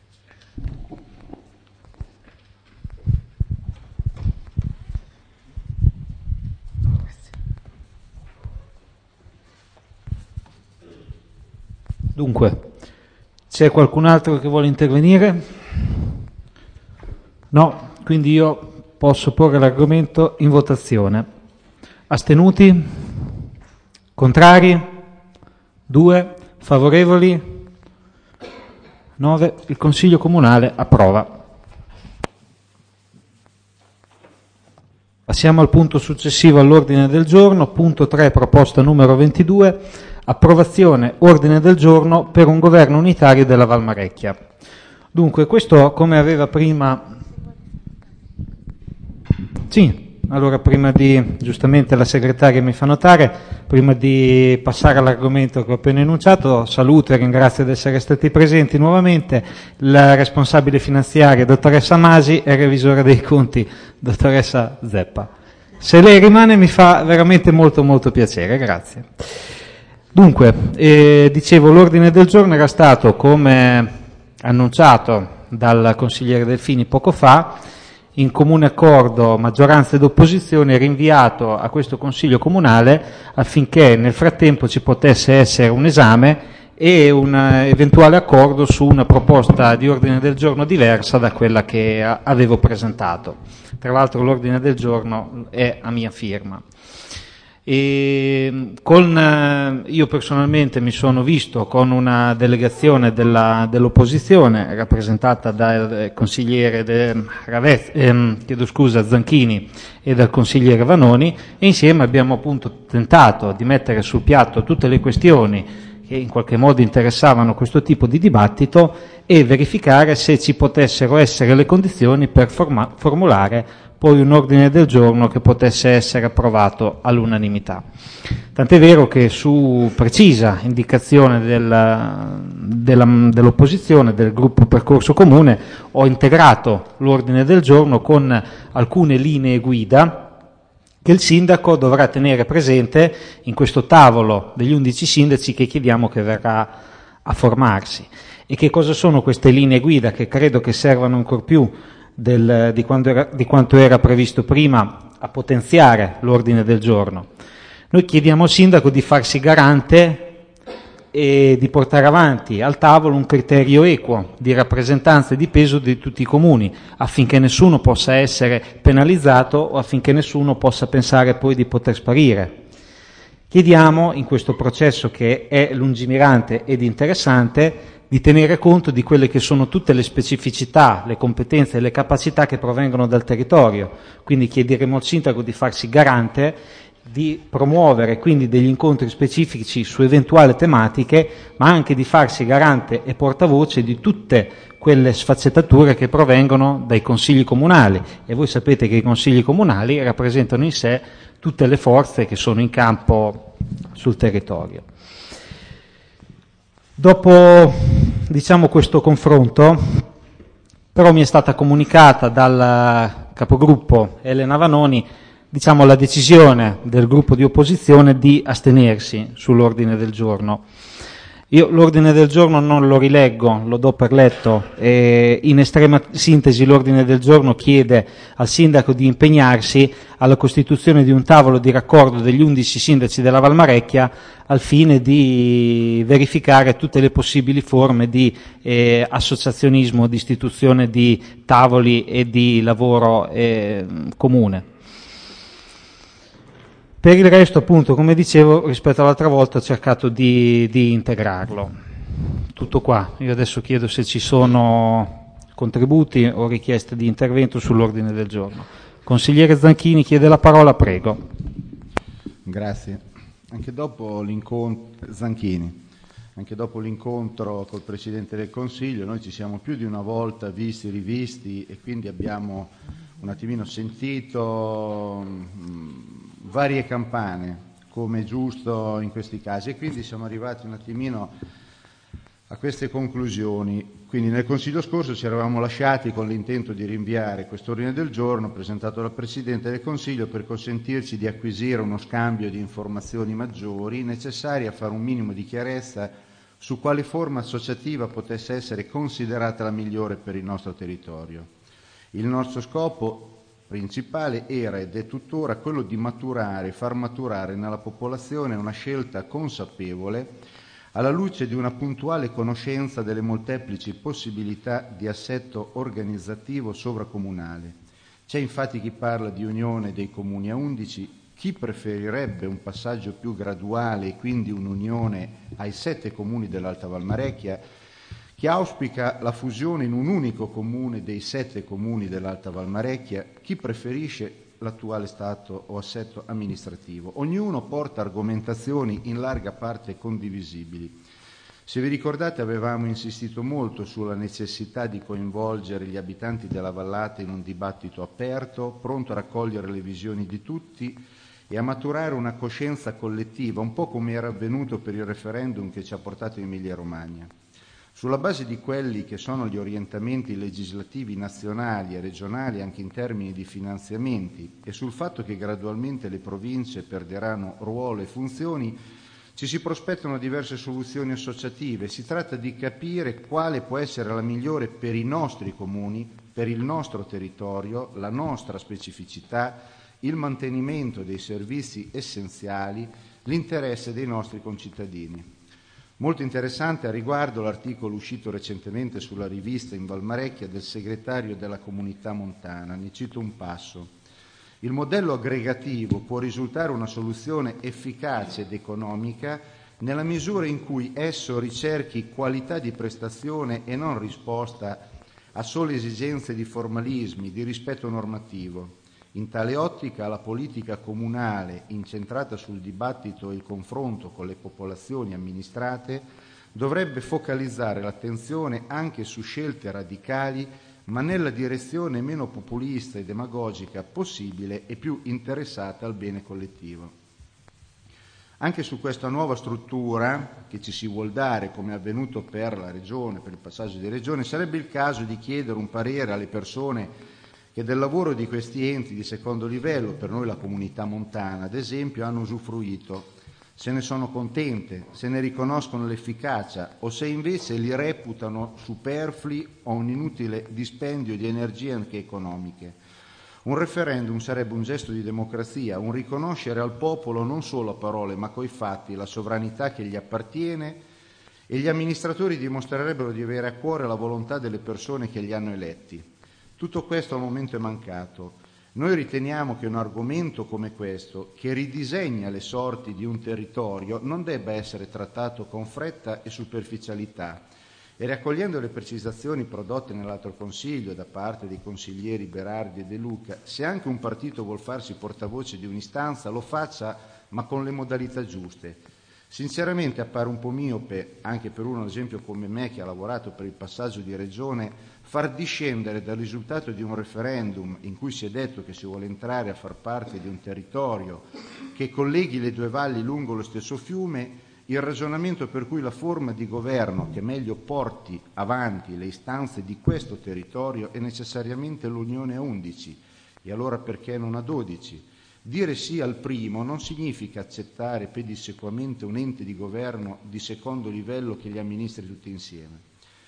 Dunque, c'è qualcun altro che vuole intervenire? No, quindi io posso porre l'argomento in votazione. Astenuti? Contrari? 2? Favorevoli? 9? Il Consiglio Comunale approva. Passiamo al punto successivo all'ordine del giorno, punto 3, proposta numero 22, approvazione ordine del giorno per un governo unitario della Valmarecchia. Dunque, questo come aveva prima... Sì, allora prima di, giustamente la segretaria mi fa notare, prima di passare all'argomento che ho appena enunciato, saluto e ringrazio di essere stati presenti nuovamente la responsabile finanziaria dottoressa Masi e il revisore dei conti dottoressa Zeppa. Se lei rimane mi fa veramente molto molto piacere, grazie. Dunque, dicevo, l'ordine del giorno era stato, come annunciato dal consigliere Delfini poco fa, in comune accordo maggioranza ed opposizione, rinviato a questo Consiglio Comunale affinché nel frattempo ci potesse essere un esame e un eventuale accordo su una proposta di ordine del giorno diversa da quella che avevo presentato. Tra l'altro l'ordine del giorno è a mia firma. Io personalmente mi sono visto con una delegazione dell'opposizione rappresentata dal consigliere Zanchini e dal consigliere Vanoni, e insieme abbiamo appunto tentato di mettere sul piatto tutte le questioni che in qualche modo interessavano questo tipo di dibattito e verificare se ci potessero essere le condizioni per formulare poi un ordine del giorno che potesse essere approvato all'unanimità. Tant'è vero che su precisa indicazione dell'opposizione, del gruppo Percorso Comune, ho integrato l'ordine del giorno con alcune linee guida che il sindaco dovrà tenere presente in questo tavolo degli 11 sindaci che chiediamo che verrà a formarsi. E che cosa sono queste linee guida che credo che servano ancor più di quanto era previsto prima a potenziare l'ordine del giorno? Noi chiediamo al sindaco di farsi garante e di portare avanti al tavolo un criterio equo di rappresentanza e di peso di tutti i comuni, affinché nessuno possa essere penalizzato o affinché nessuno possa pensare poi di poter sparire. Chiediamo, in questo processo che è lungimirante ed interessante, di tenere conto di quelle che sono tutte le specificità, le competenze e le capacità che provengono dal territorio. Quindi chiederemo al sindaco di farsi garante, di promuovere quindi degli incontri specifici su eventuali tematiche, ma anche di farsi garante e portavoce di tutte quelle sfaccettature che provengono dai consigli comunali. E voi sapete che i consigli comunali rappresentano in sé tutte le forze che sono in campo sul territorio. Dopo, questo confronto, però mi è stata comunicata dal capogruppo Elena Vanoni, la decisione del gruppo di opposizione di astenersi sull'ordine del giorno. Io l'ordine del giorno non lo rileggo, lo do per letto, e in estrema sintesi l'ordine del giorno chiede al sindaco di impegnarsi alla costituzione di un tavolo di raccordo degli 11 sindaci della Valmarecchia al fine di verificare tutte le possibili forme di associazionismo, di istituzione di tavoli e di lavoro comune. Per il resto, appunto, come dicevo, rispetto all'altra volta ho cercato di integrarlo. Tutto qua. Io adesso chiedo se ci sono contributi o richieste di intervento sull'ordine del giorno. Consigliere Zanchini chiede la parola, prego. Grazie. Anche dopo l'incontro col Presidente del Consiglio, noi ci siamo più di una volta visti, rivisti, e quindi abbiamo un attimino sentito varie campane, come è giusto in questi casi, e quindi siamo arrivati un attimino a queste conclusioni. Quindi nel Consiglio scorso ci eravamo lasciati con l'intento di rinviare questo ordine del giorno presentato dal Presidente del Consiglio per consentirci di acquisire uno scambio di informazioni maggiori necessarie a fare un minimo di chiarezza su quale forma associativa potesse essere considerata la migliore per il nostro territorio. Il nostro scopo principale era ed è tuttora quello di far maturare nella popolazione una scelta consapevole alla luce di una puntuale conoscenza delle molteplici possibilità di assetto organizzativo sovracomunale. C'è infatti chi parla di unione dei comuni a 11, chi preferirebbe un passaggio più graduale e quindi un'unione ai 7 comuni dell'Alta Valmarecchia, chi auspica la fusione in un unico comune dei 7 comuni dell'Alta Valmarecchia, chi preferisce l'attuale stato o assetto amministrativo. Ognuno porta argomentazioni in larga parte condivisibili. Se vi ricordate, avevamo insistito molto sulla necessità di coinvolgere gli abitanti della vallata in un dibattito aperto, pronto a raccogliere le visioni di tutti e a maturare una coscienza collettiva, un po' come era avvenuto per il referendum che ci ha portato in Emilia-Romagna. Sulla base di quelli che sono gli orientamenti legislativi nazionali e regionali anche in termini di finanziamenti e sul fatto che gradualmente le province perderanno ruolo e funzioni, Ci si prospettano diverse soluzioni associative, si tratta di capire quale può essere la migliore per i nostri comuni, per il nostro territorio, la nostra specificità, il mantenimento dei servizi essenziali, l'interesse dei nostri concittadini. Molto interessante a riguardo l'articolo uscito recentemente sulla rivista in Valmarecchia del segretario della Comunità Montana. Ne cito un passo. Il modello aggregativo può risultare una soluzione efficace ed economica nella misura in cui esso ricerchi qualità di prestazione e non risposta a sole esigenze di formalismi, di rispetto normativo. In tale ottica la politica comunale, incentrata sul dibattito e il confronto con le popolazioni amministrate, dovrebbe focalizzare l'attenzione anche su scelte radicali, ma nella direzione meno populista e demagogica possibile e più interessata al bene collettivo. Anche su questa nuova struttura che ci si vuol dare, come è avvenuto per la Regione, per il passaggio di Regione, sarebbe il caso di chiedere un parere alle persone che del lavoro di questi enti di secondo livello, per noi la Comunità Montana ad esempio, hanno usufruito, se ne sono contente, se ne riconoscono l'efficacia o se invece li reputano superflui o un inutile dispendio di energie anche economiche. Un referendum sarebbe un gesto di democrazia, un riconoscere al popolo non solo a parole ma coi fatti la sovranità che gli appartiene, e gli amministratori dimostrerebbero di avere a cuore la volontà delle persone che li hanno eletti. Tutto questo al momento è mancato. Noi riteniamo che un argomento come questo, che ridisegna le sorti di un territorio, non debba essere trattato con fretta e superficialità, e raccogliendo le precisazioni prodotte nell'altro Consiglio da parte dei consiglieri Berardi e De Luca, se anche un partito vuol farsi portavoce di un'istanza lo faccia, ma con le modalità giuste. Sinceramente appare un po' miope, anche per uno ad esempio come me che ha lavorato per il passaggio di Regione, far discendere dal risultato di un referendum in cui si è detto che si vuole entrare a far parte di un territorio che colleghi le due valli lungo lo stesso fiume, il ragionamento per cui la forma di governo che meglio porti avanti le istanze di questo territorio è necessariamente l'unione a 11, e allora perché non a 12? Dire sì al primo non significa accettare pedissequamente un ente di governo di secondo livello che li amministri tutti insieme.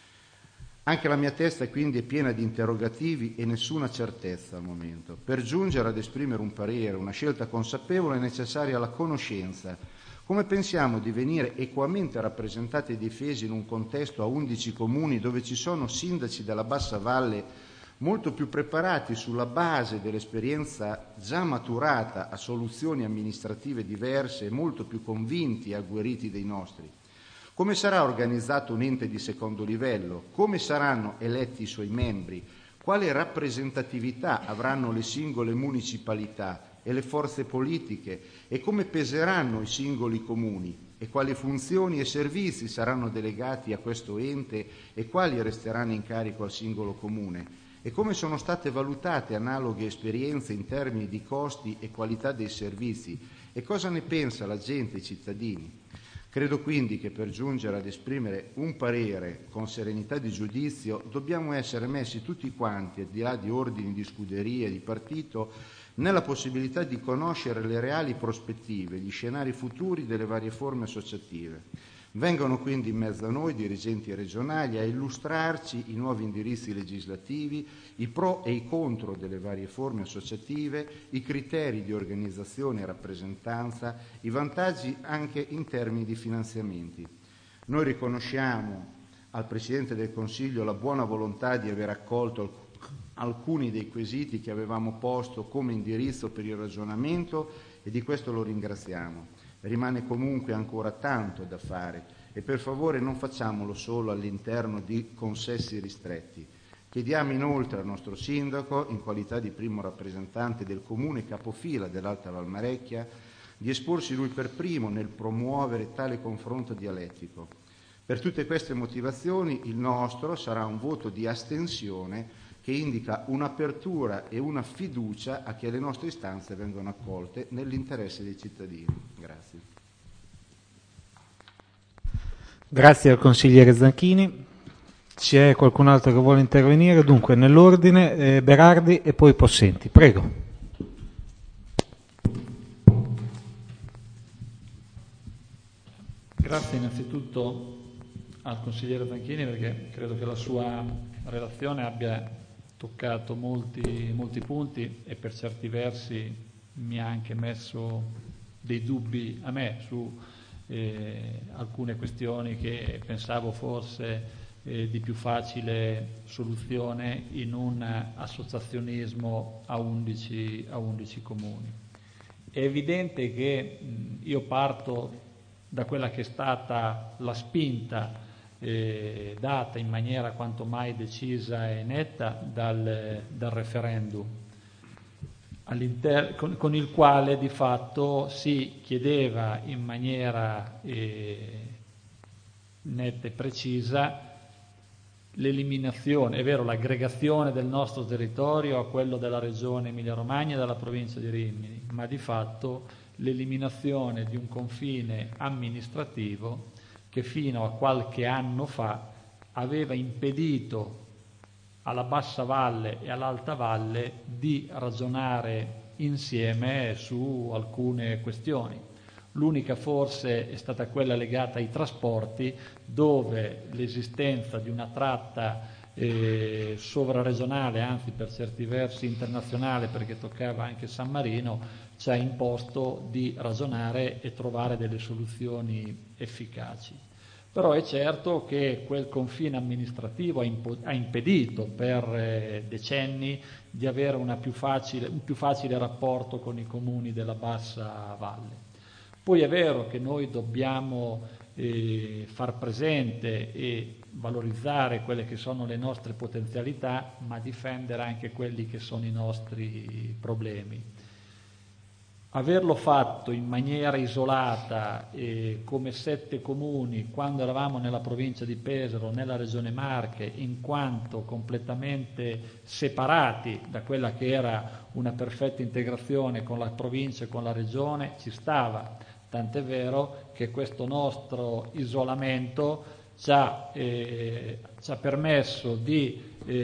Anche la mia testa quindi è piena di interrogativi e nessuna certezza al momento. Per giungere ad esprimere un parere, una scelta consapevole è necessaria la conoscenza. Come pensiamo di venire equamente rappresentati e difesi in un contesto a 11 comuni dove ci sono sindaci della Bassa Valle molto più preparati sulla base dell'esperienza già maturata a soluzioni amministrative diverse e molto più convinti e agguerriti dei nostri? Come sarà organizzato un ente di secondo livello? Come saranno eletti i suoi membri? Quale rappresentatività avranno le singole municipalità e le forze politiche? E come peseranno i singoli comuni? E quali funzioni e servizi saranno delegati a questo ente e quali resteranno in carico al singolo comune? E come sono state valutate analoghe esperienze in termini di costi e qualità dei servizi? E cosa ne pensa la gente, i cittadini? Credo quindi che per giungere ad esprimere un parere con serenità di giudizio dobbiamo essere messi tutti quanti, al di là di ordini di scuderia e di partito, nella possibilità di conoscere le reali prospettive, gli scenari futuri delle varie forme associative. Vengono quindi in mezzo a noi dirigenti regionali a illustrarci i nuovi indirizzi legislativi, i pro e i contro delle varie forme associative, i criteri di organizzazione e rappresentanza, i vantaggi anche in termini di finanziamenti. Noi riconosciamo al Presidente del Consiglio la buona volontà di aver accolto alcuni dei quesiti che avevamo posto come indirizzo per il ragionamento e di questo lo ringraziamo. Rimane comunque ancora tanto da fare e per favore non facciamolo solo all'interno di consessi ristretti. Chiediamo inoltre al nostro sindaco, in qualità di primo rappresentante del comune capofila dell'Alta Valmarecchia, di esporsi lui per primo nel promuovere tale confronto dialettico. Per tutte queste motivazioni il nostro sarà un voto di astensione che indica un'apertura e una fiducia a che le nostre istanze vengano accolte nell'interesse dei cittadini. Grazie. Grazie al consigliere Zanchini. C'è qualcun altro che vuole intervenire? Dunque, nell'ordine Berardi e poi Possenti. Prego. grazie innanzitutto al consigliere Zanchini, perché credo che la sua relazione abbia toccato molti punti e per certi versi mi ha anche messo dei dubbi a me su alcune questioni che pensavo forse di più facile soluzione in un associazionismo a 11 comuni. È evidente che io parto da quella che è stata la spinta data in maniera quanto mai decisa e netta dal referendum, con il quale di fatto si chiedeva in maniera netta e precisa l'eliminazione, è vero, l'aggregazione del nostro territorio a quello della regione Emilia-Romagna e della provincia di Rimini, ma di fatto l'eliminazione di un confine amministrativo che fino a qualche anno fa aveva impedito alla Bassa Valle e all'Alta Valle di ragionare insieme su alcune questioni. L'unica forse è stata quella legata ai trasporti, dove l'esistenza di una tratta sovraregionale, anzi per certi versi internazionale, perché toccava anche San Marino, ci ha imposto di ragionare e trovare delle soluzioni efficaci. Però è certo che quel confine amministrativo ha impedito per decenni di avere un più facile rapporto con i comuni della Bassa Valle. Poi è vero che noi dobbiamo far presente e valorizzare quelle che sono le nostre potenzialità, ma difendere anche quelli che sono i nostri problemi. Averlo fatto in maniera isolata come 7 comuni quando eravamo nella provincia di Pesaro, nella regione Marche, in quanto completamente separati da quella che era una perfetta integrazione con la provincia e con la regione, ci stava. Tant'è vero che questo nostro isolamento ci ha permesso di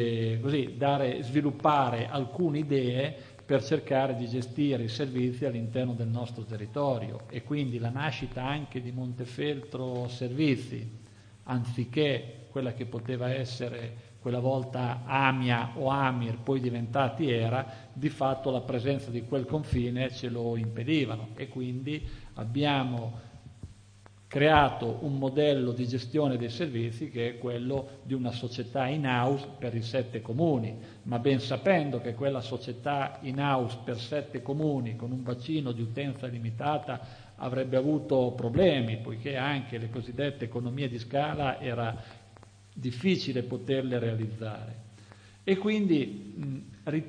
sviluppare alcune idee per cercare di gestire i servizi all'interno del nostro territorio, e quindi la nascita anche di Montefeltro Servizi, anziché quella che poteva essere quella volta Amia o Amir, poi diventati ERA, di fatto la presenza di quel confine ce lo impedivano, e quindi abbiamo creato un modello di gestione dei servizi che è quello di una società in-house per i 7 comuni, ma ben sapendo che quella società in-house per 7 comuni con un bacino di utenza limitata avrebbe avuto problemi, poiché anche le cosiddette economie di scala era difficile poterle realizzare. E quindi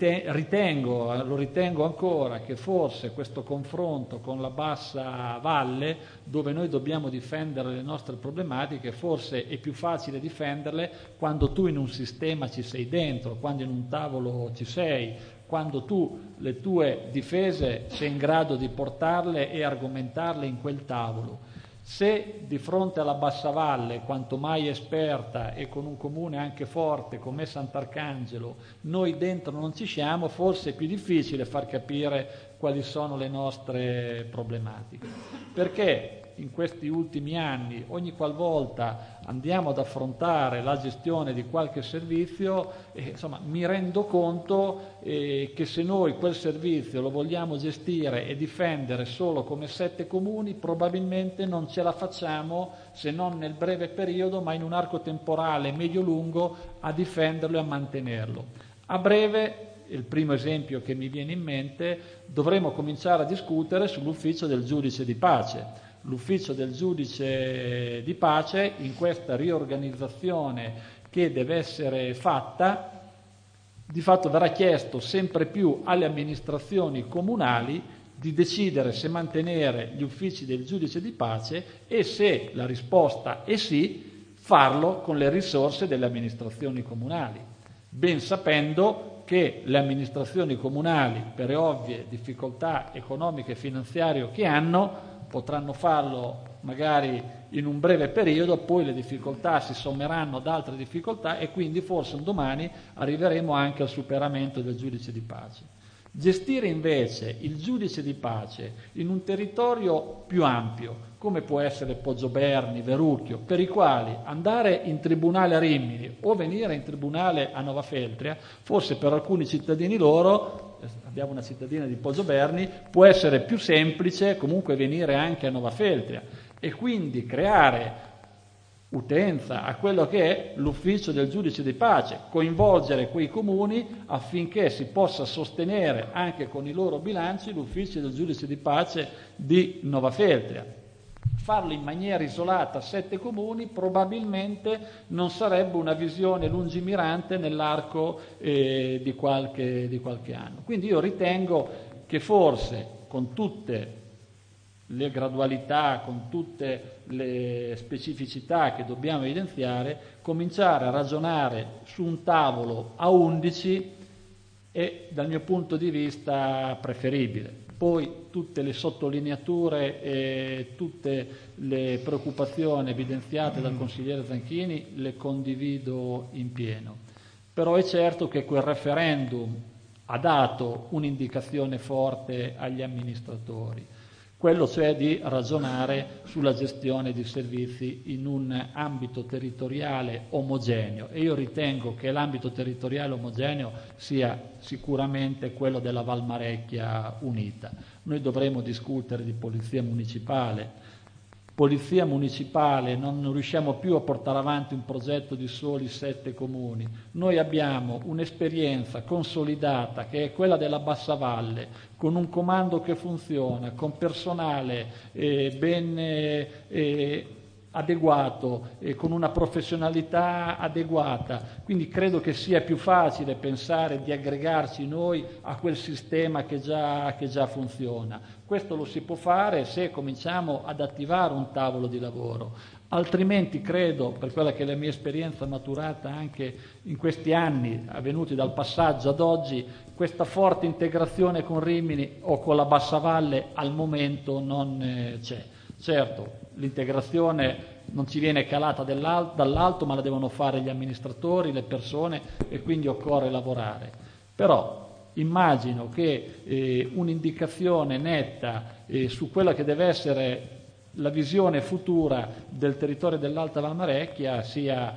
lo ritengo ancora che forse questo confronto con la Bassa Valle, dove noi dobbiamo difendere le nostre problematiche, forse è più facile difenderle quando tu in un sistema ci sei dentro, quando in un tavolo ci sei, quando tu le tue difese sei in grado di portarle e argomentarle in quel tavolo. Se di fronte alla Bassa Valle, quanto mai esperta e con un comune anche forte come Sant'Arcangelo, noi dentro non ci siamo, forse è più difficile far capire quali sono le nostre problematiche. Perché in questi ultimi anni, ogni qualvolta andiamo ad affrontare la gestione di qualche servizio, mi rendo conto che se noi quel servizio lo vogliamo gestire e difendere solo come 7 comuni, probabilmente non ce la facciamo, se non nel breve periodo, ma in un arco temporale medio-lungo, a difenderlo e a mantenerlo. A breve, il primo esempio che mi viene in mente, dovremo cominciare a discutere sull'ufficio del giudice di pace. L'ufficio del giudice di pace, in questa riorganizzazione che deve essere fatta, di fatto verrà chiesto sempre più alle amministrazioni comunali di decidere se mantenere gli uffici del giudice di pace, e se la risposta è sì, farlo con le risorse delle amministrazioni comunali, ben sapendo che le amministrazioni comunali, per ovvie difficoltà economiche e finanziarie che hanno, potranno farlo magari in un breve periodo, poi le difficoltà si sommeranno ad altre difficoltà e quindi forse un domani arriveremo anche al superamento del giudice di pace. Gestire invece il giudice di pace in un territorio più ampio, come può essere Poggioberni, Verrucchio, per i quali andare in tribunale a Rimini o venire in tribunale a Novafeltria, forse per alcuni cittadini loro, abbiamo una cittadina di Poggioberni, può essere più semplice comunque venire anche a Novafeltria e quindi creare utenza a quello che è l'ufficio del giudice di pace, coinvolgere quei comuni affinché si possa sostenere anche con i loro bilanci l'ufficio del giudice di pace di Novafeltria. Farlo in maniera isolata a 7 comuni probabilmente non sarebbe una visione lungimirante nell'arco di qualche anno. Quindi io ritengo che forse con tutte le gradualità, con tutte le specificità che dobbiamo evidenziare, cominciare a ragionare su un tavolo a 11 è dal mio punto di vista preferibile. Poi tutte le sottolineature e tutte le preoccupazioni evidenziate dal consigliere Zanchini le condivido in pieno. Però è certo che quel referendum ha dato un'indicazione forte agli amministratori, quello cioè di ragionare sulla gestione di servizi in un ambito territoriale omogeneo, e io ritengo che l'ambito territoriale omogeneo sia sicuramente quello della Valmarecchia unita. Noi dovremo discutere di polizia municipale. Polizia municipale non riusciamo più a portare avanti un progetto di soli 7 comuni. Noi abbiamo un'esperienza consolidata che è quella della Bassa Valle, con un comando che funziona, con personale ben adeguato, con una professionalità adeguata. Quindi credo che sia più facile pensare di aggregarci noi a quel sistema che già funziona. Questo lo si può fare se cominciamo ad attivare un tavolo di lavoro, altrimenti credo, per quella che è la mia esperienza maturata anche in questi anni avvenuti dal passaggio ad oggi, questa forte integrazione con Rimini o con la Bassa Valle al momento non c'è. Certo, l'integrazione non ci viene calata dall'alto, ma la devono fare gli amministratori, le persone, e quindi occorre lavorare. Però immagino che un'indicazione netta su quella che deve essere la visione futura del territorio dell'Alta Valmarecchia sia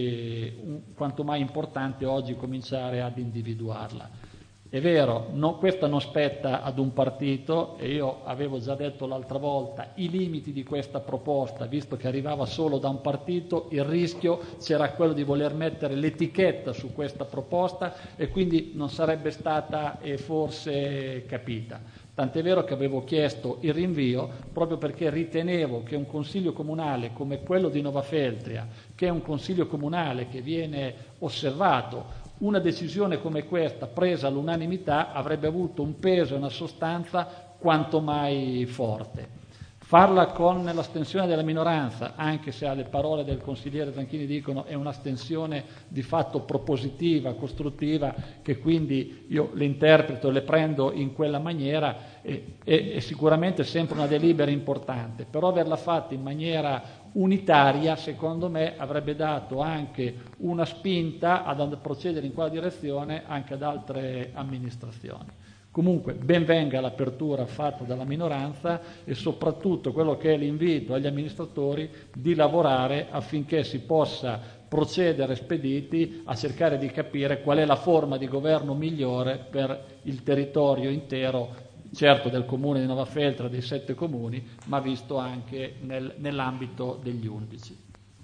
quanto mai importante oggi cominciare ad individuarla. È vero, questa non spetta ad un partito, e io avevo già detto l'altra volta i limiti di questa proposta, visto che arrivava solo da un partito, il rischio c'era quello di voler mettere l'etichetta su questa proposta e quindi non sarebbe stata forse capita. Tant'è vero che avevo chiesto il rinvio proprio perché ritenevo che un consiglio comunale come quello di Novafeltria, che è un consiglio comunale che viene osservato, una decisione come questa presa all'unanimità avrebbe avuto un peso e una sostanza quanto mai forte. Farla con l'astensione della minoranza, anche se alle parole del consigliere Zanchini dicono è un'astensione di fatto propositiva, costruttiva, che quindi io le interpreto e le prendo in quella maniera, è sicuramente sempre una delibera importante, però averla fatta in maniera unitaria secondo me avrebbe dato anche una spinta ad procedere in quella direzione anche ad altre amministrazioni. Comunque ben venga l'apertura fatta dalla minoranza e soprattutto quello che è l'invito agli amministratori di lavorare affinché si possa procedere spediti a cercare di capire qual è la forma di governo migliore per il territorio intero, certo del comune di Novafeltria, dei 7 comuni, ma visto anche nell'ambito degli 11.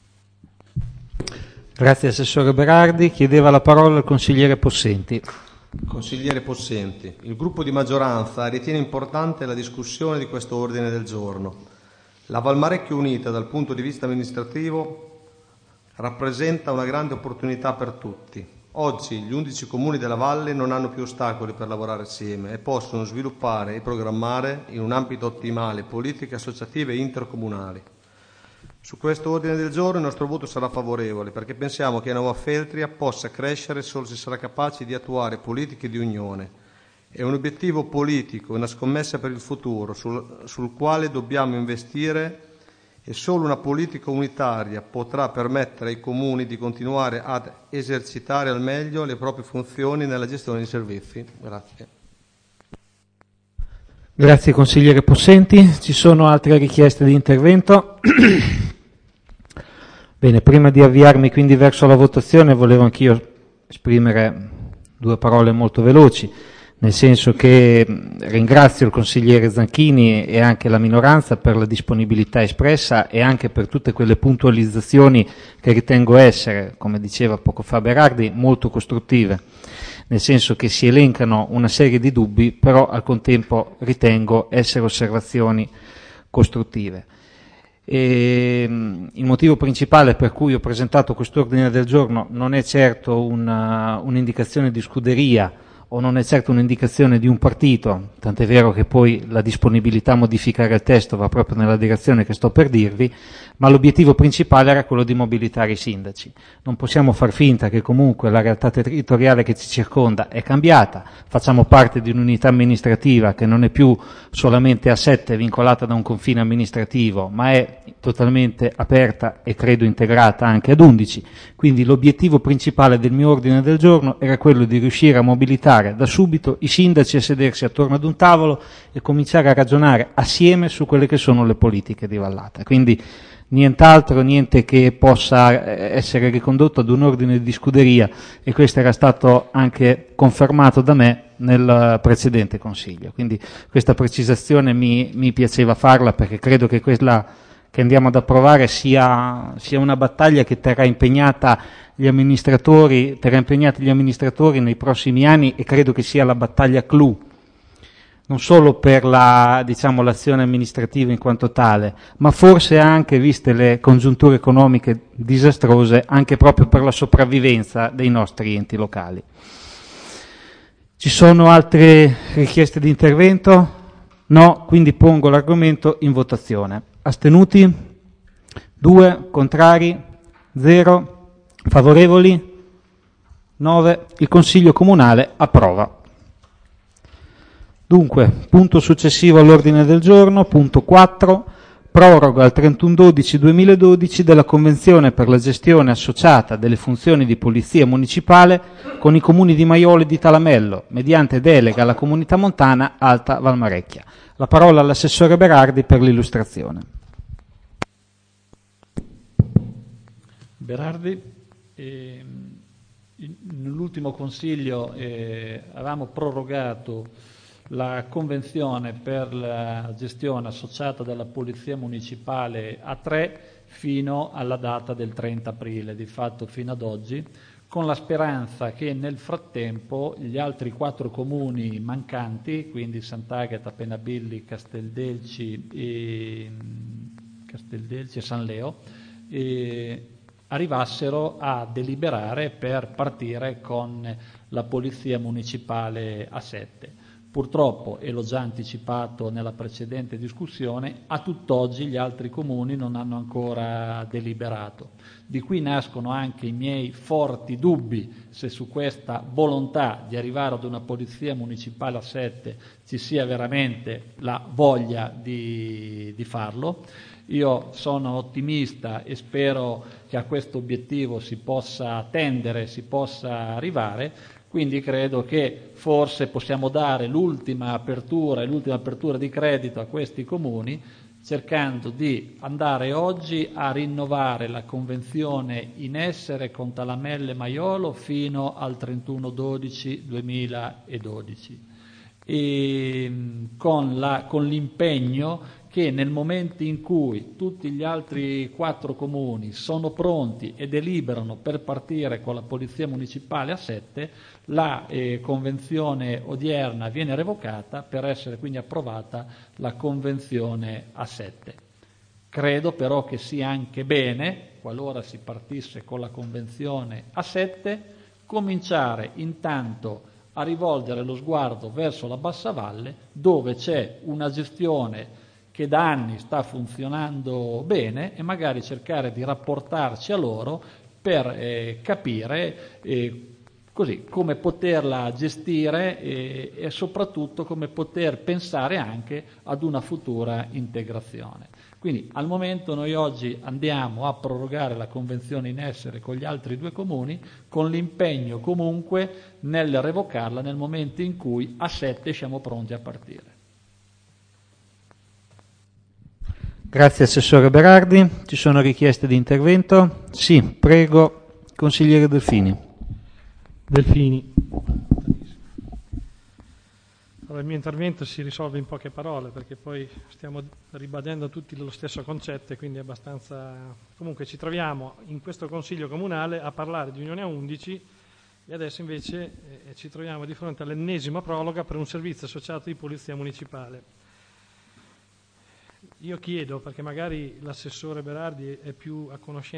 Grazie Assessore Berardi. Chiedeva la parola il consigliere Possenti. Consigliere Possenti, il gruppo di maggioranza ritiene importante la discussione di questo ordine del giorno. La Valmarecchia Unita dal punto di vista amministrativo rappresenta una grande opportunità per tutti. Oggi gli 11 comuni della Valle non hanno più ostacoli per lavorare assieme e possono sviluppare e programmare in un ambito ottimale politiche associative e intercomunali. Su questo ordine del giorno il nostro voto sarà favorevole perché pensiamo che Novafeltria possa crescere solo se sarà capace di attuare politiche di unione. È un obiettivo politico, una scommessa per il futuro sul quale dobbiamo investire e solo una politica unitaria potrà permettere ai comuni di continuare ad esercitare al meglio le proprie funzioni nella gestione dei servizi. Grazie. Grazie consigliere Possenti. Ci sono altre richieste di intervento? Bene, prima di avviarmi quindi verso la votazione volevo anch'io esprimere due parole molto veloci, nel senso che ringrazio il consigliere Zanchini e anche la minoranza per la disponibilità espressa e anche per tutte quelle puntualizzazioni che ritengo essere, come diceva poco fa Berardi, molto costruttive, nel senso che si elencano una serie di dubbi, però al contempo ritengo essere osservazioni costruttive. E il motivo principale per cui ho presentato quest'ordine del giorno non è certo un'indicazione di scuderia o non è certo un'indicazione di un partito, tant'è vero che poi la disponibilità a modificare il testo va proprio nella direzione che sto per dirvi, ma l'obiettivo principale era quello di mobilitare i sindaci. Non possiamo far finta che comunque la realtà territoriale che ci circonda è cambiata, facciamo parte di un'unità amministrativa che non è più solamente a 7 vincolata da un confine amministrativo, ma è totalmente aperta e credo integrata anche ad 11, quindi l'obiettivo principale del mio ordine del giorno era quello di riuscire a mobilitare da subito i sindaci a sedersi attorno ad un tavolo e cominciare a ragionare assieme su quelle che sono le politiche di Vallata. Quindi nient'altro, niente che possa essere ricondotto ad un ordine di scuderia, e questo era stato anche confermato da me nel precedente Consiglio. Quindi questa precisazione mi piaceva farla, perché credo che quella che andiamo ad approvare sia una battaglia che terrà impegnati gli amministratori nei prossimi anni, e credo che sia la battaglia clou, non solo per l'azione amministrativa in quanto tale, ma forse anche, viste le congiunture economiche disastrose, anche proprio per la sopravvivenza dei nostri enti locali. Ci sono altre richieste di intervento? No, quindi pongo l'argomento in votazione. Astenuti? 2, contrari? 0, favorevoli? 9. Il Consiglio Comunale approva. Dunque, punto successivo all'ordine del giorno, punto 4, proroga al 31/12/2012 della Convenzione per la gestione associata delle funzioni di polizia municipale con i comuni di Maiolo e di Talamello, mediante delega alla Comunità Montana Alta Valmarecchia. La parola all'assessore Berardi per l'illustrazione. Berardi, nell'ultimo Consiglio avevamo prorogato la convenzione per la gestione associata della Polizia Municipale a 3 fino alla data del 30 aprile, di fatto fino ad oggi, con la speranza che nel frattempo gli altri 4 comuni mancanti, quindi Sant'Agata, Penabilli, Casteldelci e San Leo, arrivassero a deliberare per partire con la Polizia Municipale a 7. Purtroppo, e l'ho già anticipato nella precedente discussione, a tutt'oggi gli altri comuni non hanno ancora deliberato. Di qui nascono anche i miei forti dubbi se su questa volontà di arrivare ad una polizia municipale a 7 ci sia veramente la voglia di farlo. Io sono ottimista e spero che a questo obiettivo si possa tendere, si possa arrivare. Quindi credo che forse possiamo dare l'ultima apertura di credito a questi comuni, cercando di andare oggi a rinnovare la convenzione in essere con Talamelle e Maiolo fino al 31/12/2012 e con l'impegno che nel momento in cui tutti gli altri 4 comuni sono pronti e deliberano per partire con la Polizia Municipale a 7, la convenzione odierna viene revocata per essere quindi approvata la convenzione a 7. Credo però che sia anche bene, qualora si partisse con la convenzione a 7, cominciare intanto a rivolgere lo sguardo verso la Bassa Valle, dove c'è una gestione che da anni sta funzionando bene, e magari cercare di rapportarci a loro per capire così come poterla gestire e soprattutto come poter pensare anche ad una futura integrazione. Quindi al momento noi oggi andiamo a prorogare la convenzione in essere con gli altri 2 comuni, con l'impegno comunque nel revocarla nel momento in cui a 7 siamo pronti a partire. Grazie Assessore Berardi. Ci sono richieste di intervento? Sì, prego, Consigliere Delfini. Allora, il mio intervento si risolve in poche parole, perché poi stiamo ribadendo tutti lo stesso concetto e quindi è abbastanza... Comunque ci troviamo in questo Consiglio Comunale a parlare di Unione a 11 e adesso invece ci troviamo di fronte all'ennesima proroga per un servizio associato di Polizia Municipale. Io chiedo, perché magari l'assessore Berardi è più a conoscenza